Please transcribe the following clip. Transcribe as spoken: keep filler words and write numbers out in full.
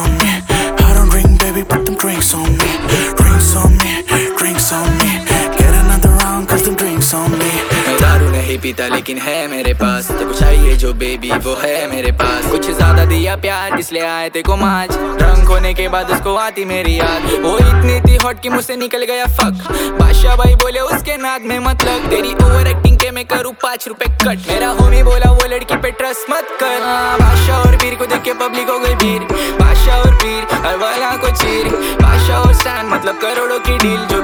on me. I don't drink, baby, put them drinks on me. Drinks on me, drinks on me. Get another round, cause them drinks on me. मैं दारू नहीं पीता लेकिन है मेरे पास तेरे को चाहिए जो बेबी वो है मेरे पास। कुछ ज्यादा दिया प्यार इसलिए आए तेरे को माच। ड्रंक होने के बाद उसको आती मेरी याद। वो इतनी थी हॉट कि मुझसे निकल गया फक। बादशाह भाई बोले उसके नाक में मत लग। तेरी ओवर एक्टिंग के मैं करूँ पाँच रुपए कट। मेरा होमी बोला वो लड़की पे ट्रस्ट मत कर। बादशाह और पीर को देख के पब्लिक हो गई